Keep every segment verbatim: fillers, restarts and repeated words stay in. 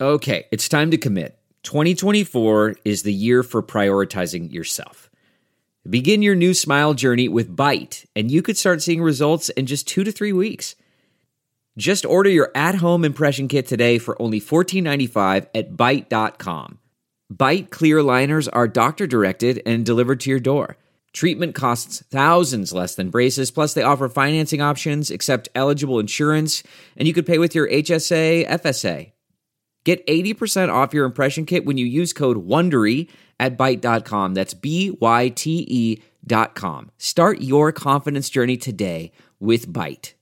Okay, it's time to commit. twenty twenty-four is the year for prioritizing yourself. Begin your new smile journey with Byte, and you could start seeing results in just two to three weeks. Just order your at-home impression kit today for only fourteen ninety-five at byte dot com. Byte clear aligners are doctor-directed and delivered to your door. Treatment costs thousands less than braces, plus they offer financing options, accept eligible insurance, and you could pay with your H S A, F S A. Get eighty percent off your impression kit when you use code WONDERY at byte dot com. That's B Y T E dot com. Start your confidence journey today with Byte.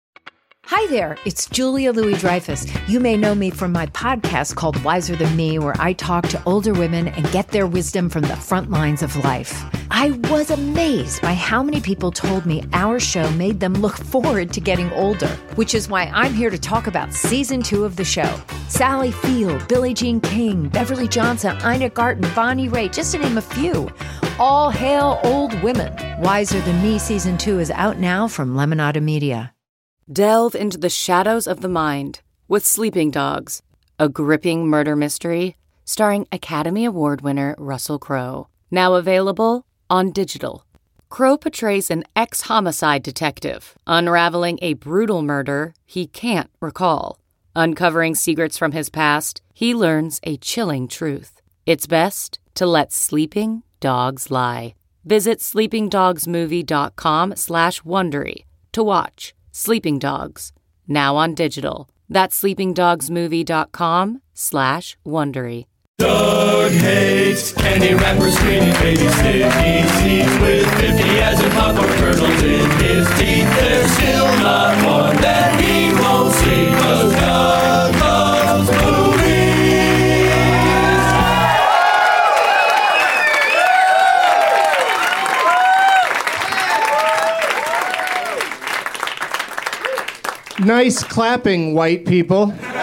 Hi there, it's Julia Louis-Dreyfus. You may know me from my podcast called Wiser Than Me, where I talk to older women and get their wisdom from the front lines of life. I was amazed by how many people told me our show made them look forward to getting older, which is why I'm here to talk about season two of the show. Sally Field, Billie Jean King, Beverly Johnson, Ina Garten, Bonnie Raitt, just to name a few. All hail old women. Wiser Than Me season two is out now from Lemonada Media. Delve into the shadows of the mind with Sleeping Dogs, a gripping murder mystery starring Academy Award winner Russell Crowe. Now available on digital. Crowe portrays an ex-homicide detective unraveling a brutal murder he can't recall. Uncovering secrets from his past, he learns a chilling truth. It's best to let sleeping dogs lie. Visit sleepingdogsmovie.com slash Wondery to watch Sleeping Dogs, now on digital. That's sleepingdogsmovie.com slash Wondery. Doug hates candy wrappers, screaming baby sticky seeds with fifty as in popcorn kernels in his teeth. There's still not one that he won't see, 'cause Doug loves movies. Nice clapping, white people.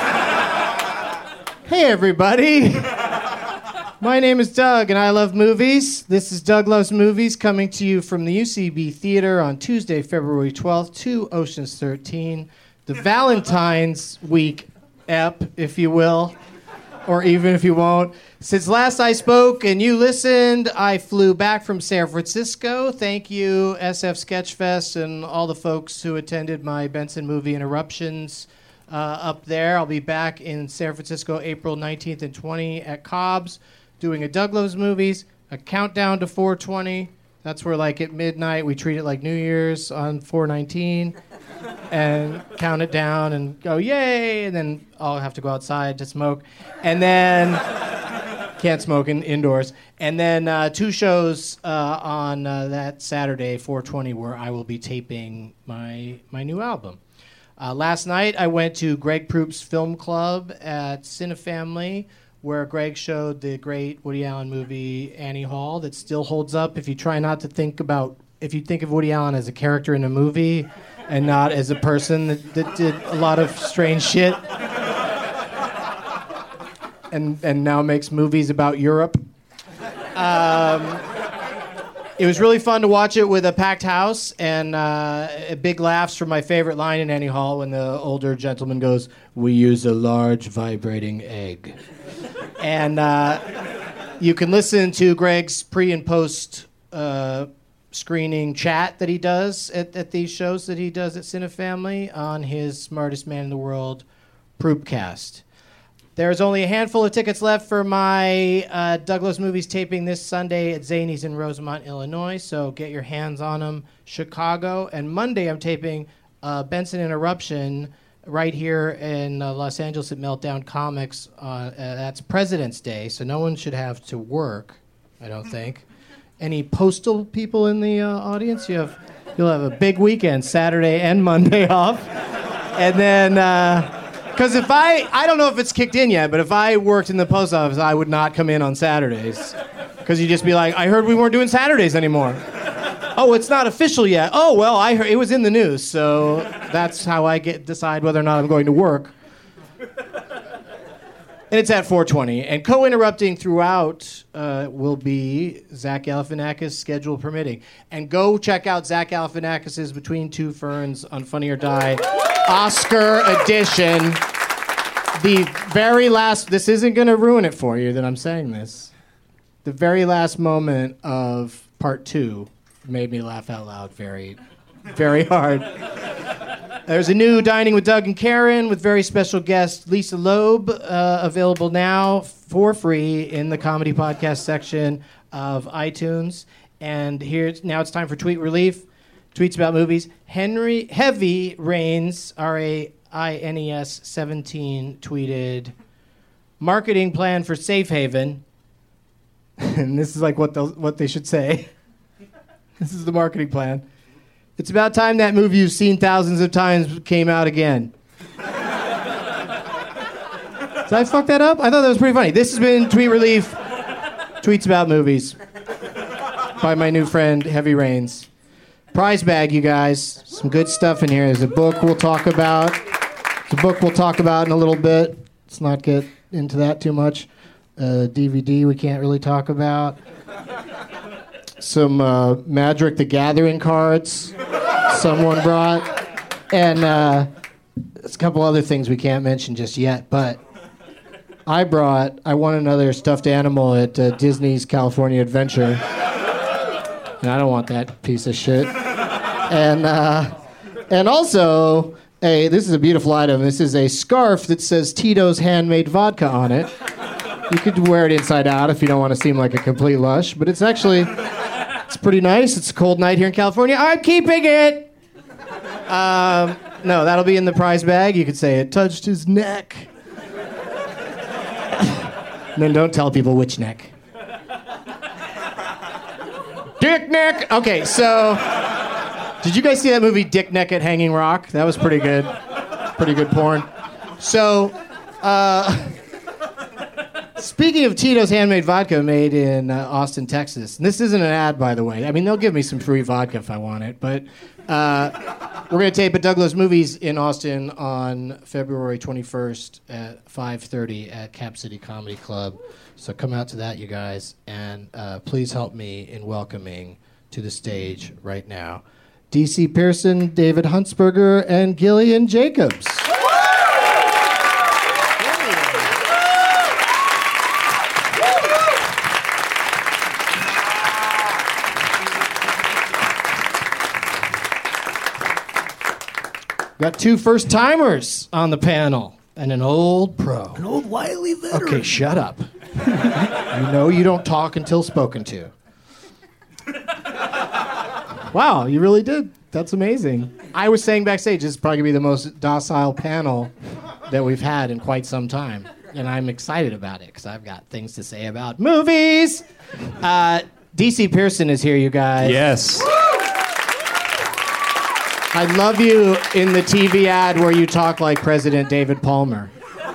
Hey, everybody. My name is Doug, and I love movies. This is Doug Loves Movies, coming to you from the U C B Theater on Tuesday, February twelfth, to Ocean's thirteen, the Valentine's Week ep, if you will, or even if you won't. Since last I spoke and you listened, I flew back from San Francisco. Thank you, S F Sketchfest, and all the folks who attended my Benson movie Interruptions uh, up there. I'll be back in San Francisco April nineteenth and twentieth at Cobb's, doing a Doug Loves Movies, a countdown to four twenty. That's where, like, at midnight, we treat it like New Year's on four nineteen and count it down and go, yay, and then I'll have to go outside to smoke. And then... Can't smoke in, indoors. And then uh, two shows uh, on uh, that Saturday, four twenty, where I will be taping my my new album. Uh, last night, I went to Greg Proop's Film Club at Cinefamily, where Greg showed the great Woody Allen movie Annie Hall that still holds up. If you try not to think about, if you think of Woody Allen as a character in a movie and not as a person that, that did a lot of strange shit, and and now makes movies about Europe. Um, it was really fun to watch it with a packed house, and uh, big laughs from my favorite line in Annie Hall when the older gentleman goes, "We use a large vibrating egg." And uh, you can listen to Greg's pre and post uh, screening chat that he does at, at these shows that he does at Cinefamily on his Smartest Man in the World Proopcast. There's only a handful of tickets left for my uh, Doug Loves Movies taping this Sunday at Zanies in Rosemont, Illinois, so get your hands on them. Chicago. And Monday I'm taping uh, Benson Interruption right here in uh, Los Angeles at Meltdown Comics. Uh, uh, that's President's Day, so no one should have to work, I don't think. Any postal people in the uh, audience? You have, you'll have a big weekend, Saturday and Monday off. And then... Uh, Because if I, I don't know if it's kicked in yet, but if I worked in the post office, I would not come in on Saturdays. Because you'd just be like, I heard we weren't doing Saturdays anymore. Oh, it's not official yet. Oh, well, I heard, it was in the news, so that's how I get decide whether or not I'm going to work. And it's at four twenty. And co-interrupting throughout uh, will be Zach Galifianakis, schedule permitting. And go check out Zach the very last, this isn't going to ruin it for you that I'm saying this. The very last moment of part two made me laugh out loud very, very hard. There's a new Dining with Doug and Karen with very special guest Lisa Loeb, uh, available now for free in the comedy podcast section of iTunes. And here, now it's time for Tweet Relief. Tweets about movies. Henry Heavy Rains, R A I N E S seventeen, tweeted, marketing plan for Safe Haven. And this is like what, what they should say. This is the marketing plan. It's about time that movie you've seen thousands of times came out again. Did I fuck that up? I thought that was pretty funny. This has been Tweet Relief, tweets about movies, by my new friend, Heavy Rains. Prize bag, you guys. Some good stuff in here. There's a book we'll talk about. There's a book we'll talk about in a little bit. Let's not get into that too much. Uh, D V D we can't really talk about. Some uh, Magic the Gathering cards someone brought. And uh, there's a couple other things we can't mention just yet. But I brought, I won another stuffed animal at uh, Disney's California Adventure. And I don't want that piece of shit. And uh, and also, a this is a beautiful item. This is a scarf that says Tito's Handmade Vodka on it. You could wear it inside out if you don't want to seem like a complete lush, but it's actually, it's pretty nice. It's a cold night here in California. I'm keeping it! Um, no, that'll be in the prize bag. You could say it touched his neck. And then don't tell people which neck. Dick Neck! Okay, so, did you guys see that movie Dick Neck at Hanging Rock? That was pretty good. Pretty good porn. So, uh... speaking of Tito's Handmade Vodka made in uh, Austin, Texas, and this isn't an ad, by the way. I mean, they'll give me some free vodka if I want it, but uh, we're going to tape at Douglas Movies in Austin on February twenty-first at five thirty at Cap City Comedy Club. So come out to that, you guys, and uh, please help me in welcoming to the stage right now D C Pearson, David Huntsberger, and Gillian Jacobs. Got two first-timers on the panel and an old pro. An old wily veteran. Okay, shut up. You know you don't talk until spoken to. Wow, you really did. That's amazing. I was saying backstage, this is probably going to be the most docile panel that we've had in quite some time. And I'm excited about it because I've got things to say about movies. Uh, D C Pearson is here, you guys. Yes. I love you in the T V ad where you talk like President David Palmer.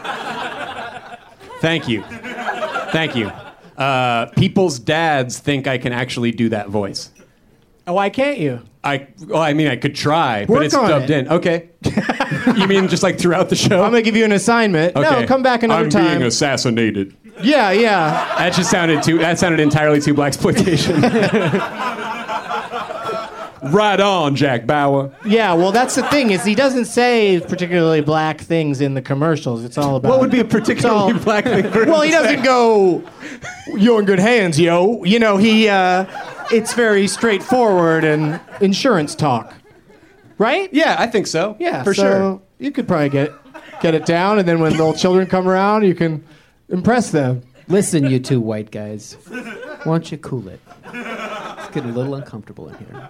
Thank you. Thank you. Uh, people's dads think I can actually do that voice. Oh, why can't you? I well, I mean, I could try, Work but it's on dubbed it. in. Okay. You mean just like throughout the show? I'm going to give you an assignment. Okay. No, come back another I'm time. being assassinated. Yeah, yeah. That just sounded too. That sounded entirely too blaxploitation. Right on, Jack Bauer. Yeah, well, that's the thing, is he doesn't say particularly black things in the commercials. It's all about... What would be a particularly all- black thing for him Well, he to say? doesn't go, you're in good hands, yo. You know, he, uh, it's very straightforward and insurance talk. Right? Yeah, I think so. Yeah, for so sure. you could probably get get it down, and then when the old children come around, you can impress them. Listen, you two white guys. Why don't you cool it? It's getting a little uncomfortable in here.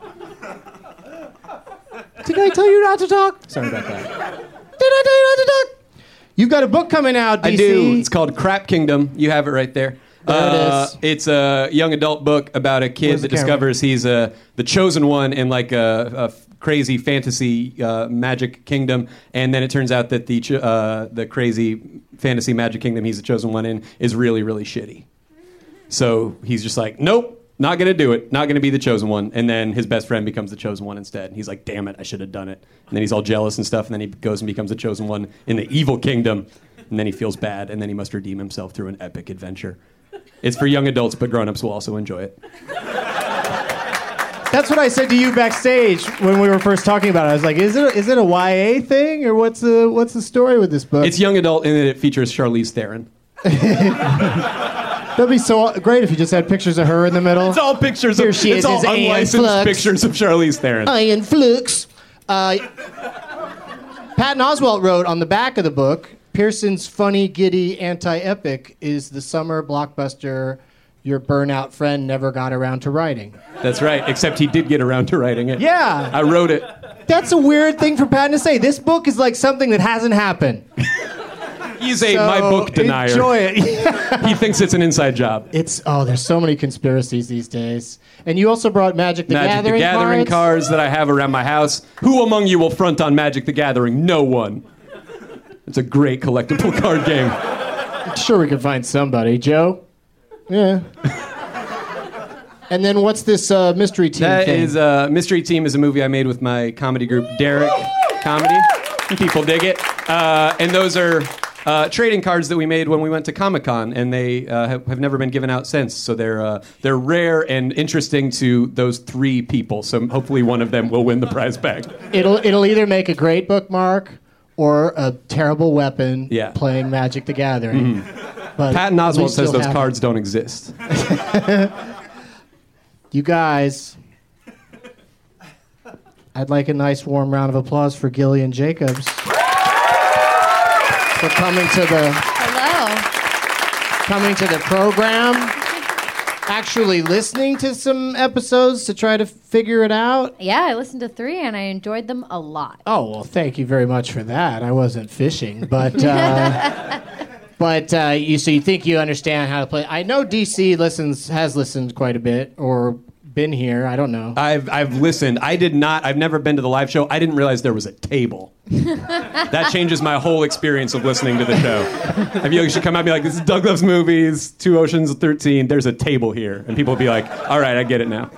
Did I tell you not to talk? Sorry about that. Did I tell you not to talk? You've got a book coming out, D C. I do. It's called Crap Kingdom. You have it right there. There it Uh, is. It's a young adult book about a kid Where's that the camera? discovers he's uh, the chosen one in like a, a f- crazy fantasy uh, magic kingdom, and then it turns out that the ch- uh, the crazy fantasy magic kingdom he's the chosen one in is really really shitty. So he's just like, nope. Not going to do it. Not going to be the chosen one. And then his best friend becomes the chosen one instead. And he's like, damn it, I should have done it. And then he's all jealous and stuff. And then he goes and becomes the chosen one in the evil kingdom. And then he feels bad. And then he must redeem himself through an epic adventure. It's for young adults, but grown-ups will also enjoy it. That's what I said to you backstage when we were first talking about it. I was like, "Is it a, is it a Y A thing, or what's the what's the story with this book?" It's young adult, and it features Charlize Theron. That'd be so great if you just had pictures of her in the middle. It's all pictures Here of she it's is, all is Aeon unlicensed Flux. pictures of Charlize Theron. Ian Flux. Uh, Patton Oswalt wrote on the back of the book, Pearson's funny, giddy anti-epic is the summer blockbuster your burnout friend never got around to writing. That's right, except he did get around to writing it. Yeah. I wrote it. That's a weird thing for Patton to say. This book is like something that hasn't happened. He's a So, my book denier. Enjoy it. He thinks it's an inside job. It's oh, there's so many conspiracies these days. And you also brought Magic the Magic Gathering the Gathering cards. cards that I have around my house. Who among you will front on Magic the Gathering? No one. It's a great collectible card game. I'm sure we can find somebody. Joe? Yeah. And then what's this uh, mystery team That thing? is uh, Mystery Team is a movie I made with my comedy group, Derek Comedy. People dig it. Uh, and those are uh, trading cards that we made when we went to Comic-Con, and they uh, have, have never been given out since. So they're uh, they're rare and interesting to those three people. So hopefully one of them will win the prize bag. It'll it'll either make a great bookmark or a terrible weapon Yeah. playing Magic the Gathering. Mm-hmm. But Patton at Oswalt least says you'll those have cards don't exist. You guys, I'd like a nice warm round of applause for Gillian Jacobs for coming to the Hello. coming to the program, actually listening to some episodes to try to figure it out. Yeah, I listened to three and I enjoyed them a lot. Oh, well, thank you very much for that. I wasn't fishing, but uh, but uh, you so you think you understand how to play. I know D C listens has listened quite a bit or been here. I don't know. I've I've listened. I did not. I've never been to the live show. I didn't realize there was a table. That changes my whole experience of listening to the show. I feel like you should come out and be like, "This is Doug Loves Movies, two Oceans thirteen. There's a table here," and people will be like, "All right, I get it now."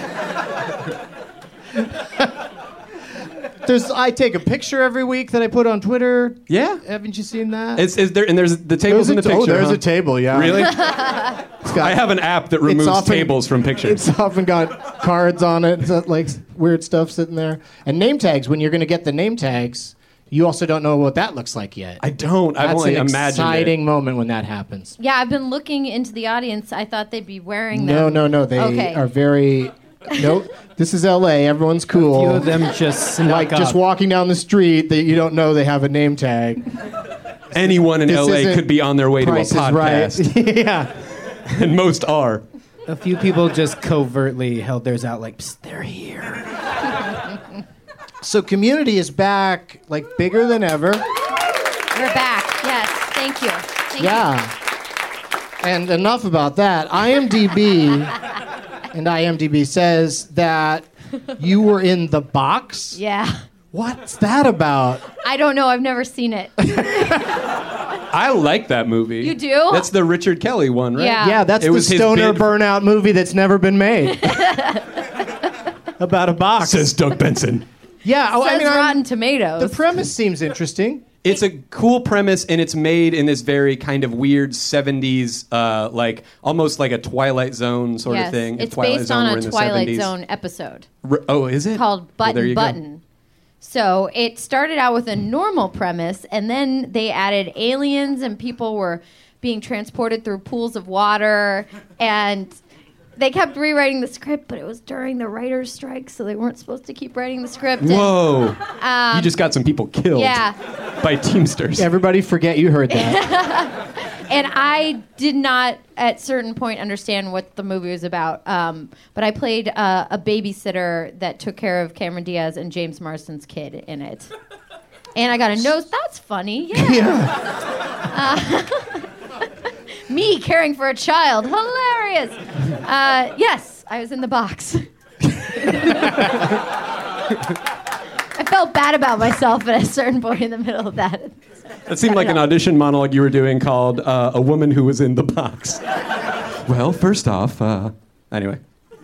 There's I take a picture every week that I put on Twitter. Yeah. Haven't you seen that? It's, is there and there's the tables in the There's a- picture. oh, there's huh? a table, yeah. Really? It's got- I have an app that removes often- tables from pictures. It's often got cards on it, so, like weird stuff sitting there. And name tags, when you're going to get the name tags, you also don't know what that looks like yet. I don't. I've That's only an imagined exciting moment when that happens. Yeah, I've been looking into the audience. I thought they'd be wearing them. No, no, no. They Okay. are very... Nope. This is L A. Everyone's cool. A few of them just snuck like just up. walking down the street that you don't know they have a name tag. it. Anyone in This L A isn't could be on their way to a Price is podcast, Right. Yeah. and most are. A few people just covertly held theirs out like, Psst, they're here. So Community is back, like bigger than ever. We're back. Yes, thank you. Thank Yeah. And enough about that. IMDb and IMDb says that you were in The Box. you. Yeah. What's that about? I don't know. I've never seen it. I like that movie. You do? That's the Richard Kelly one, right? Yeah. Yeah, that's It the was his stoner bid- burnout movie that's never been made. About a box. Says Doug Benson. Yeah, oh, Says I mean, I'm- Rotten Tomatoes. the premise seems interesting. It's a cool premise, and it's made in this very kind of weird seventies, uh, like almost like a Twilight Zone sort yes. of thing. If It's Twilight based Zone on were a in the Twilight seventies. Zone episode R- oh, is it? called Well, there Button you go. Button. So it started out with a normal premise, and then they added aliens, and people were being transported through pools of water, and they kept rewriting the script, but it was during the writer's strike, so they weren't supposed to keep writing the script. And, Whoa! um, you just got some people killed yeah. by Teamsters. Everybody forget you heard that. And I did not, at certain point, understand what the movie was about. Um, but I played uh, a babysitter that took care of Cameron Diaz and James Marsden's kid in it. And I got a nose. That's funny. Yeah. Uh, me caring for a child. Hilarious. Uh, yes, I was in The Box. I felt bad about myself at a certain point in the middle of that. That seemed like an audition monologue you were doing called uh, "A Woman Who Was in the Box." Well, first off, uh, anyway.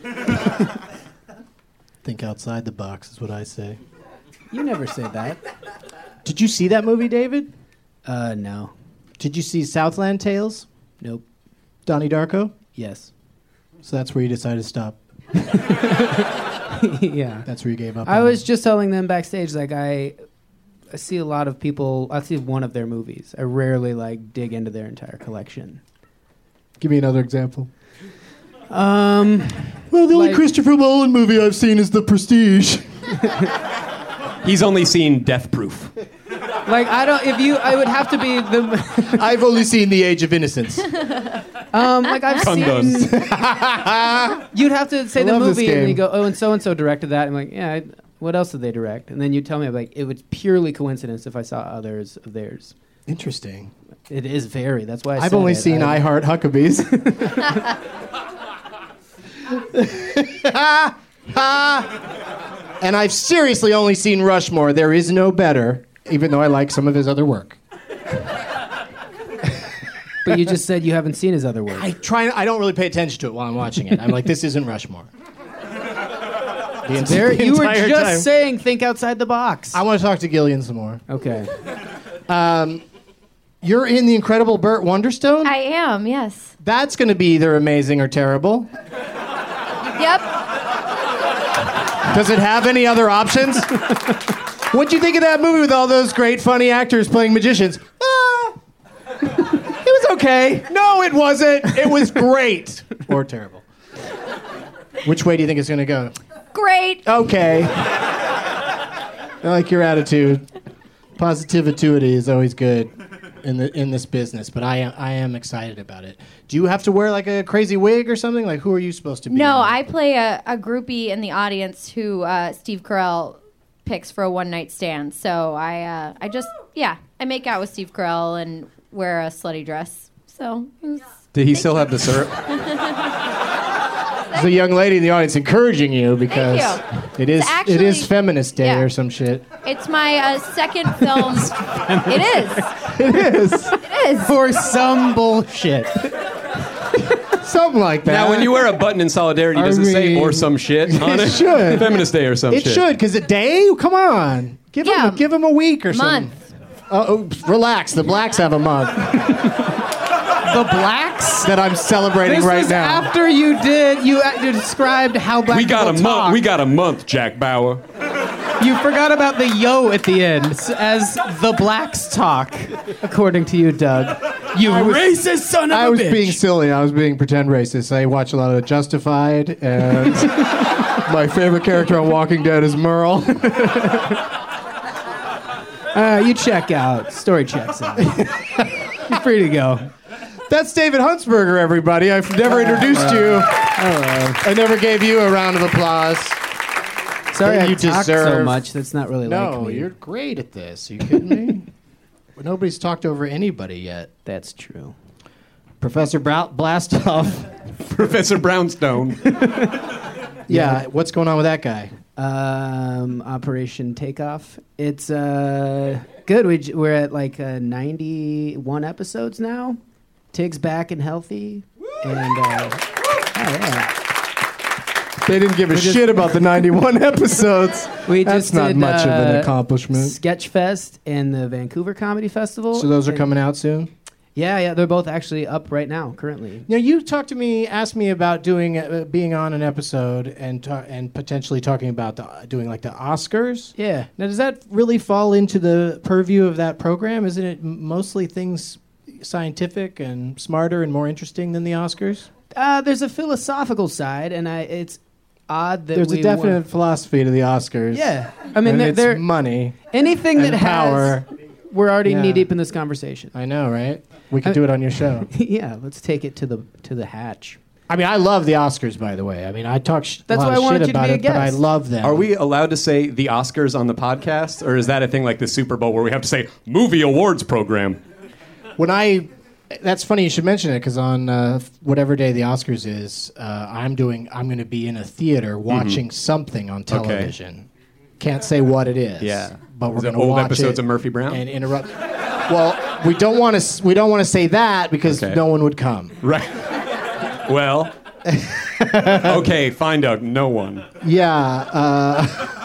Think outside the box is what I say. You never say that. Did you see that movie, David? Uh, no. Did you see Southland Tales? Nope. Donnie Darko? Yes. So that's where you decided to stop. yeah. That's where you gave up. I on was it. just telling them backstage, like I, I see a lot of people. I see one of their movies. I rarely like dig into their entire collection. Give me another example. Um, well, the only like- Christopher Nolan movie I've seen is The Prestige. He's only seen Death Proof. like I don't. If you, I would have to be the. I've only seen The Age of Innocence. um, like I've Condoms. seen. You'd have to say I the love this movie, and game. you go, oh, and so and so directed that. I'm like, yeah. I, what else did they direct? And then you tell me, like, it was purely coincidence if I saw others of theirs. Interesting. It is very. That's why I I've said only it. seen I, I Heart Huckabees. And I've seriously only seen Rushmore. There is no better, even though I like some of his other work. But you just said you haven't seen his other work. I try. I don't really pay attention to it while I'm watching it. I'm like, this isn't Rushmore. The ent- There, the you were entire just time. saying think outside the box. I want to talk to Gillian some more. Okay. You're in The Incredible Burt Wonderstone? I am, yes. That's going to be either amazing or terrible. Yep. Does it have any other options? What'd you think of that movie with all those great, funny actors playing magicians? Ah, it was okay. No, it wasn't. It was great. Or terrible. Which way do you think it's going to go? Great. Okay. I like your attitude. Positivity is always good in the in this business, but I am I am excited about it. Do you have to wear like a crazy wig or something? Like, who are you supposed to be? No, I play a, a groupie in the audience who uh, Steve Carell picks for a one night stand. So I uh, I just yeah I make out with Steve Carell and wear a slutty dress. So it was, Did he still have the syrup? There's a young lady in the audience encouraging you because Thank it is It's actually- it is Feminist Day yeah. or some shit. it's my uh, second film. It is. It is It is. For some bullshit. something like that. Now, when you wear a button in solidarity, I does it say mean, or some shit on it it? should. Feminist Day or some it shit. should, because a day. Come on, give Yeah. him give him a week or something. Month. Uh, oh, relax. The blacks have a month The blacks? that I'm celebrating This right was now. after you did, you, uh, you described how black We got a people talk. month. We got a month, Jack Bauer. You forgot about the yo at the end as the blacks talk, according to you, Doug. You was- racist son of I a was bitch. being silly. I was being pretend racist. I watch a lot of Justified, and my favorite character on Walking Dead is Merle. Uh, you check out. Story checks out. You're free to go. That's David Huntsberger, everybody. I've never introduced you. I never gave you a round of applause. Sorry, That I you talk so deserve. much. That's not really like No, me. you're great at this. Are you kidding me? Well, nobody's talked over anybody yet. That's true. Professor Bra- Blastoff. Professor Brownstone. Yeah, what's going on with that guy? Um, Operation Takeoff. It's uh good. We j- we're at like uh, ninety-one episodes now. Tig's back and healthy, and uh, oh, yeah. They didn't give a just- shit about the ninety-one episodes. We That's just not did, much of an uh, accomplishment. Sketchfest and the Vancouver Comedy Festival. So those are And- coming out soon? Yeah, yeah, they're both actually up right now, currently. Now you talked to me, asked me about doing, uh, being on an episode and ta- and potentially talking about the, doing like the Oscars. Yeah. Now, does that really fall into the purview of that program? Isn't it m- mostly things scientific and smarter and more interesting than the Oscars? Uh, there's a philosophical side, and I it's odd that There's we a definite want- philosophy to the Oscars. Yeah, I mean, and they're, it's they're money anything that and power. has. We're already Yeah. knee deep in this conversation. I know, right? We could I- do it on your show. Yeah, let's take it to the to the hatch. I mean, I love the Oscars, by the way. I mean, I talk sh- That's a lot why I of wanted shit you to about be a it, but I guest. love them. Are we allowed to say the Oscars on the podcast, or is that a thing like the Super Bowl where we have to say movie awards program? When I, that's funny you should mention it because on uh, whatever day the Oscars is, uh, I'm doing. I'm going to be in a theater watching something on television. Can't say what it is. Yeah. but we're Is it going to old watch episodes it of Murphy Brown? and interrupt. Well, we don't want to. We don't want to say that because Okay. no one would come. Right. Well. Okay, fine, Doug. No one. Yeah. Uh,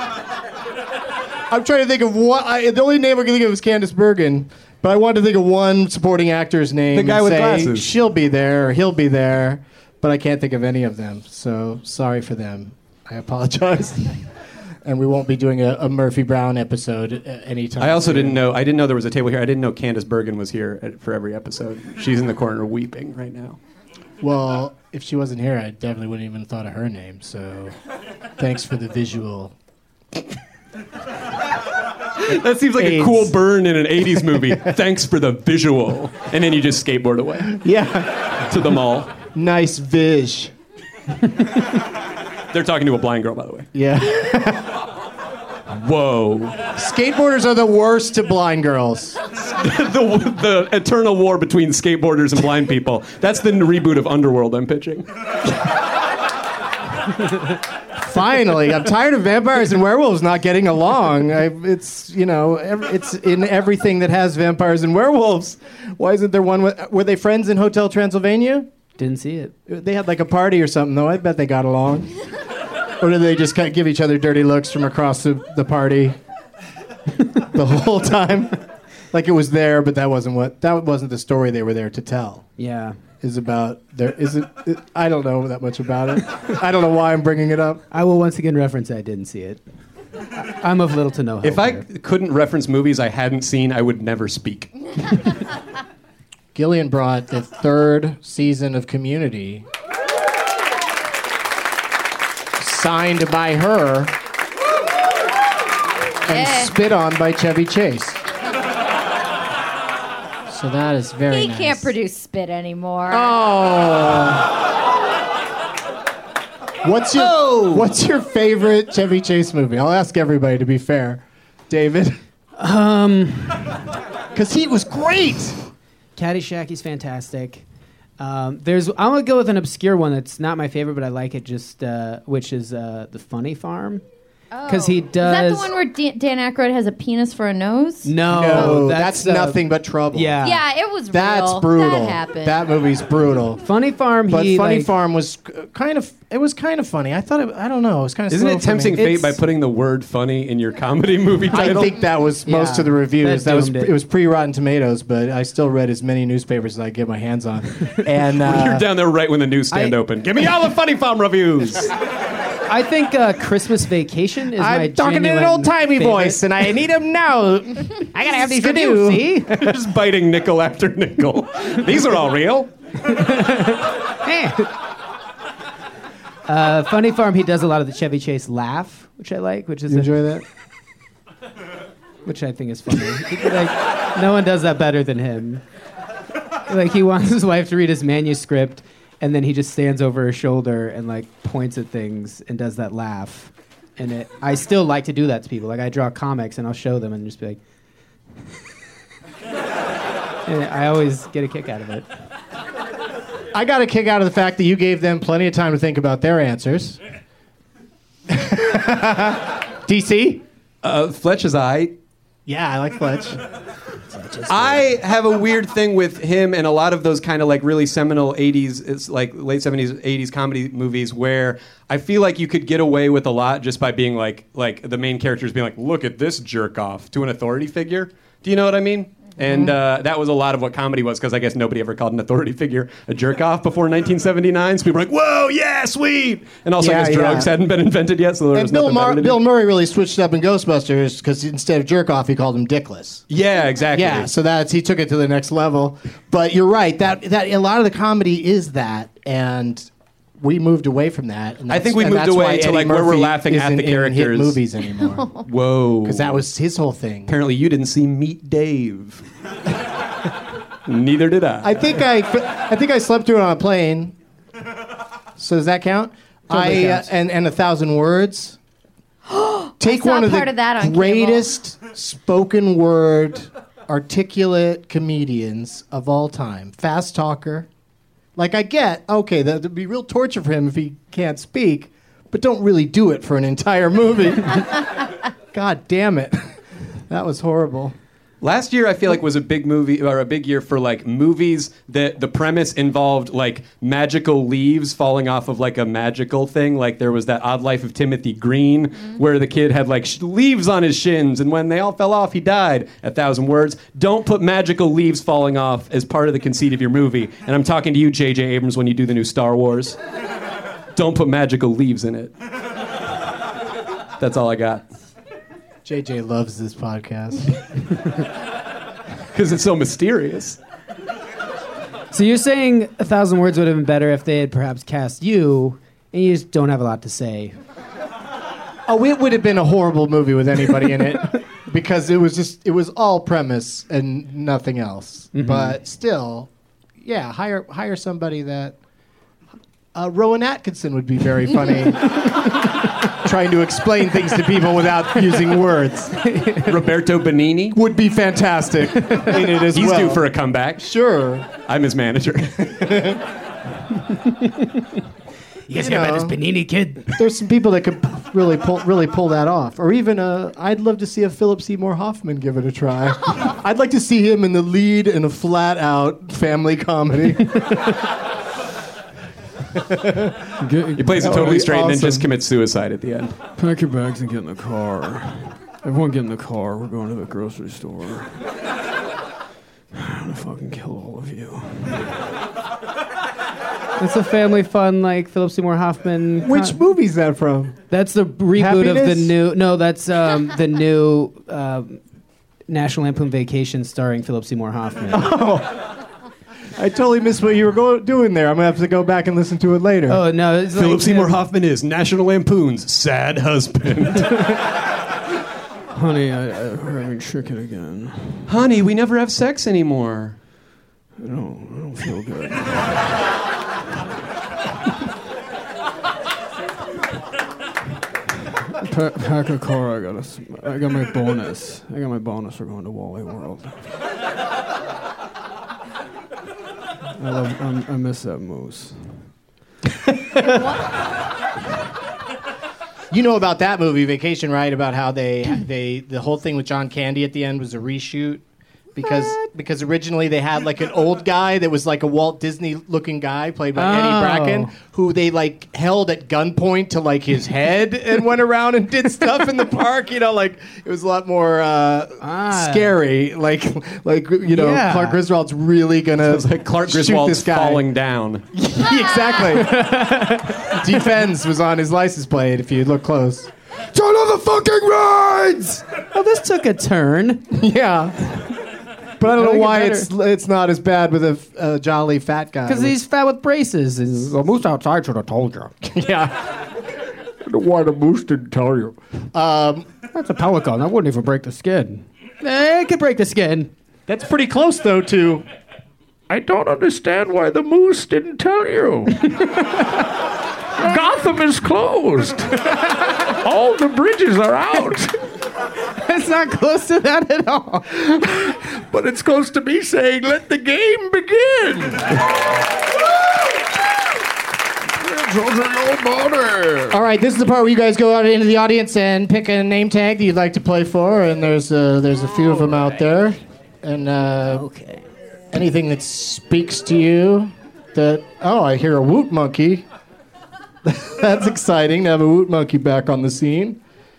I'm trying to think of what. I, the only name I can think of is Candice Bergen, but I wanted to think of one supporting actor's name. The guy and with say, glasses. She'll be there, or he'll be there, but I can't think of any of them. So sorry for them. I apologize. And we won't be doing a, a Murphy Brown episode uh, anytime I also soon. didn't know. I didn't know there was a table here. I didn't know Candace Bergen was here at, for every episode. She's in the corner weeping right now. Well, if she wasn't here, I definitely wouldn't even have thought of her name. So, thanks for the visual. That seems like AIDS. a cool burn in an eighties movie. Thanks for the visual. And then you just skateboard away Yeah, to the mall. nice vish. They're talking to a blind girl, by the way. Yeah. Whoa. Skateboarders are the worst to blind girls. the, the eternal war between skateboarders and blind people. That's the reboot of Underworld I'm pitching. Finally, I'm tired of vampires and werewolves not getting along. I, it's you know, ev- it's in everything that has vampires and werewolves. Why isn't there one? With, were they friends in Hotel Transylvania? Didn't see it. They had like a party or something, though. I bet they got along. Or did they just kind of give each other dirty looks from across the, the party the whole time? Like it was there, but that wasn't what that wasn't the story they were there to tell. Yeah. Is about there is it, it I don't know that much about it. I don't know why I'm bringing it up. I will once again reference I didn't see it. I'm of little to no help. If I here. couldn't reference movies I hadn't seen, I would never speak. Gillian brought the third season of Community, signed by her and Yeah. spit on by Chevy Chase. So that is very He nice. can't produce spit anymore. Oh. What's your What's your favorite Chevy Chase movie? I'll ask everybody to be fair. David? Um, Because he was great. Caddyshack, he's fantastic. Um, there's, I'm gonna go with an obscure one that's not my favorite, but I like it. Just uh, which is uh, The Funny Farm. Because he Is that does. the one where Dan, Dan Aykroyd has a penis for a nose? No, No, that's, uh, nothing but trouble. Yeah, Yeah, it was That's real. brutal. That happened. That movie's brutal. Funny Farm. But he, Funny like, Farm was uh, kind of. It was kind of funny. I thought. It, I don't know. It was kind of. Isn't slow it for tempting me. fate It's- by putting the word funny in your comedy movie I title? think that was most Yeah, of the reviews. that That, was doomed it. it. was pre Rotten Tomatoes, but I still read as many newspapers as I could get my hands on. And uh, You're down there right when the newsstand I- opened. Give me all the Funny Farm reviews. I think uh, Christmas Vacation is my I'm talking in an genuine old timey favorite. voice, and I need them now. I gotta have these to Skidoo, do. see? Just biting nickel after nickel. These are all real. Uh, Funny Farm, he does a lot of the Chevy Chase laugh, which I like, which is You a- enjoy that? which I think is funny. He- like, no one does that better than him. Like he wants his wife to read his manuscript, and then he just stands over her shoulder and like points at things and does that laugh. And it, I still like to do that to people. Like I draw comics and I'll show them and just be like, and I always get a kick out of it. I got a kick out of the fact that you gave them plenty of time to think about their answers. D C? Uh, Fletch is I. Yeah, I like Fletch. I have a weird thing with him and a lot of those kind of like really seminal eighties, it's like late seventies, eighties comedy movies where I feel like you could get away with a lot just by being like, like the main characters being like, look at this jerk off to an authority figure. Do you know what I mean? And uh, that was a lot of what comedy was, because I guess nobody ever called an authority figure a jerk off before nineteen seventy-nine. So people were like, whoa, yeah, sweet. And also, Yeah, I guess drugs yeah. hadn't been invented yet, so there And was Bill, nothing better Mar- to do. Bill Murray really switched it up in Ghostbusters because instead of jerk off, he called him dickless. Yeah, exactly. Yeah, so that's he took it to the next level. But you're right that that a lot of the comedy is that, and we moved away from that. And I that's- think we and moved that's away why to, Eddie like, where we're Murphy laughing at isn't the in hit characters. movies anymore Whoa. because that was his whole thing. Apparently, you didn't see Meet Dave. Neither did I. I think I I think I slept through it on a plane. So does that count? Totally I uh, counts. and and a thousand words. Take saw one of part the of that on cable. greatest spoken word, articulate comedians of all time. Fast talker. Like I get, okay, that would be real torture for him if he can't speak, but don't really do it for an entire movie. God damn it. That was horrible. Last year, I feel like was a big movie or a big year for like movies that the premise involved like magical leaves falling off of like a magical thing. Like there was that Odd Life of Timothy Green, Mm-hmm. where the kid had like sh- leaves on his shins, and when they all fell off, he died. A thousand words. Don't put magical leaves falling off as part of the conceit of your movie. And I'm talking to you, J J Abrams, when you do the new Star Wars. Don't put magical leaves in it. That's all I got. J J loves this podcast. Because it's so mysterious. So you're saying A Thousand Words would have been better if they had perhaps cast you, and you just don't have a lot to say. Oh, it would have been a horrible movie with anybody in it. Because it was just, it was all premise and nothing else. Mm-hmm. But still, yeah, hire hire somebody that... Uh, Rowan Atkinson would be very funny. Trying to explain things to people without using words. Roberto Benigni would be fantastic in it as He's well. due for a comeback. Sure. I'm his manager. You guys got this Benigni kid. There's some people that could really pull really pull that off. Or even, uh, I'd love to see a Philip Seymour Hoffman give it a try. I'd like to see him in the lead in a flat-out family comedy. He plays it totally straight awesome. And then just commits suicide at the end. Pack your bags and get in the car. Everyone get in the car. We're going to the grocery store. I'm gonna fucking kill all of you. It's a family fun, like Philip Seymour Hoffman. Which con- movie's that from? That's the reboot Happiness? of the new. No, that's um, the new uh, National Lampoon Vacation starring Philip Seymour Hoffman. Oh, I totally missed what you were go- doing there. I'm gonna have to go back and listen to it later. Oh no, it's Philip like, Seymour uh, Hoffman is National Lampoon's sad husband. Honey, I, I, we're having chicken again. Honey, we never have sex anymore. I don't, I don't feel good. Pa- pack a car. I got a, I got my bonus. I got my bonus for going to Wally World. I love. I'm, I miss that moose. You know about that movie, Vacation, right? About how they they the whole thing with John Candy at the end was a reshoot. Because because originally they had like an old guy that was like a Walt Disney looking guy played by Oh. Eddie Bracken, who they like held at gunpoint to like his head and went around and did stuff in the park. You know, like it was a lot more uh, Ah. scary. Like like you know, Yeah. Clark Griswold's really gonna It's like Clark shoot Griswold's this guy. falling down. Exactly. Defense was on his license plate if you look close. Turn on the fucking rides! Oh, this took a turn. Yeah. But I don't I know think why it's it's it's not as bad with a uh, jolly fat guy. Because he's fat with braces. He's, the moose outside should have told you. Yeah. I don't know why the moose didn't tell you. Um, That's a pelican. That wouldn't even break the skin. Eh, it could break the skin. that's pretty close, though, to... I don't understand why the moose didn't tell you. Gotham is closed. All the bridges are out. It's not close to that at all. But it's close to me saying, let the game begin. All right, this is the part where you guys go out into the audience and pick a name tag that you'd like to play for, and there's uh, there's a few of them out there. And uh, Okay. anything that speaks to you that... Oh, I hear a woot monkey. That's exciting to have a woot monkey back on the scene.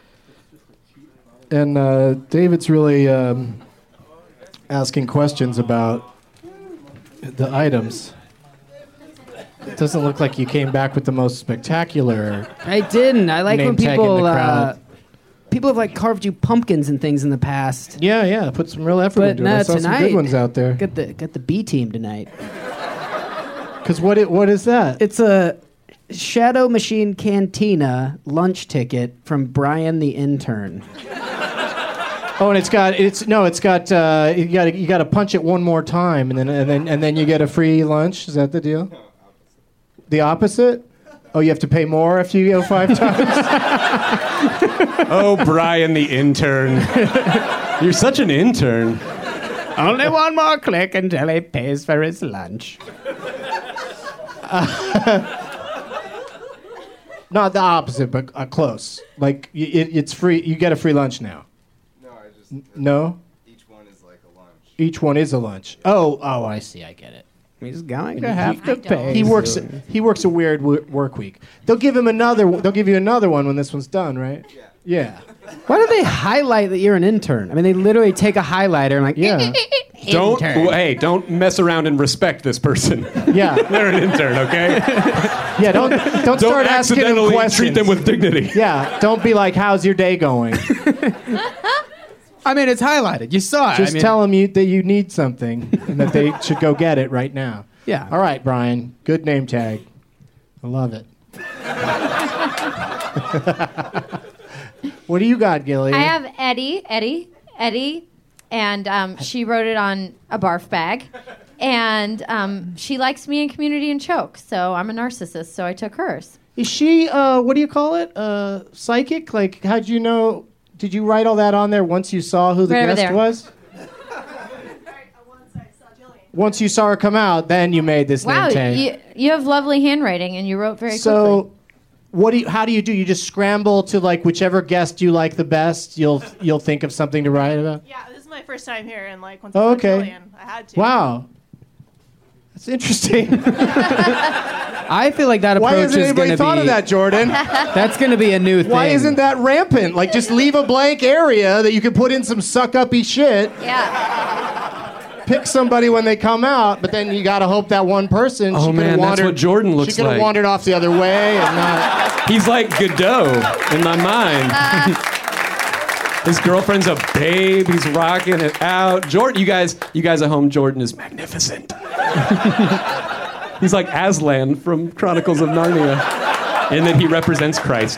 And uh, David's really um, asking questions about the items. It doesn't look like you came back with the most spectacular. I didn't. I like Name when tag in people the uh, crowd. people have like carved you pumpkins and things in the past. Yeah, yeah, put some real effort But into it. no, I saw some tonight- good ones out there. Got the got the B team tonight. Because what it, what is that? It's a Shadow Machine Cantina lunch ticket from Brian the intern. Oh, and it's got it's no, it's got uh, you got you got to punch it one more time, and then and then and then you get a free lunch. Is that the deal? The opposite? Oh, you have to pay more after you go five times. Oh, Brian the intern. You're such an intern. Only one more click until he pays for his lunch. Not the opposite, but uh, close. Like y- it, it's free. You get a free lunch now. No, I just. N- no. Each one is like a lunch. Each one is a lunch. Oh, oh, I see. I get it. He's going to have to pay. He works. He works a weird w- work week. They'll give him another. They'll give you another one when this one's done, right? Yeah. Yeah. Why do they highlight that you're an intern? I mean, they literally take a highlighter and like, Yeah. Don't Intern. hey, don't mess around and respect this person. Yeah. They're an intern, okay? Yeah, don't don't Don't start asking them accidentally questions. treat them with dignity. Yeah, don't be like, "How's your day going?" I mean, it's highlighted. You saw it. Just I mean, tell them you, that you need something and that they should go get it right now. Yeah. All right, Brian. Good name tag. I love it. What do you got, Gilly? I have Eddie, Eddie, Eddie, and um, she wrote it on a barf bag. And um, she likes me in Community and Choke, so I'm a narcissist, so I took hers. Is she, uh, what do you call it? Uh, psychic? Like, how'd you know? Did you write all that on there once you saw who the Right over guest there. was? Once you saw her come out, then you made this Wow, name tag. you, you have lovely handwriting, and you wrote very So, quickly. what do you, how do you do? You just scramble to like whichever guest you like the best. You'll you'll think of something to write about. Yeah, this is my first time here, and like once Oh, I saw okay. Julian, I had to. Wow, that's interesting. I feel like that approach Why hasn't is anybody going to be. thought of that, Jordan? That's going to be a new thing. Why isn't that rampant? Like, just leave a blank area that you can put in some suck-uppy shit. Yeah. Pick somebody when they come out, but then you gotta hope that one person. Oh, she could've man, that's wandered, what Jordan looks She could have like. wandered off the other way and not. He's like Godot in my mind. His girlfriend's a babe. He's rocking it out. Jordan, you guys, you guys at home, Jordan is magnificent. He's like Aslan from Chronicles of Narnia. And then he represents Christ.